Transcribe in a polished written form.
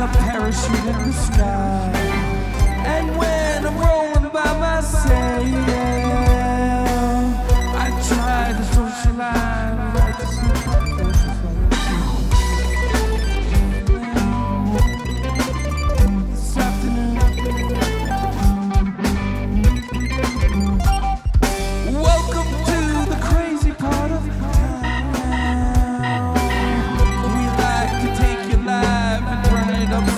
a parachute in the sky. And when I'm rolling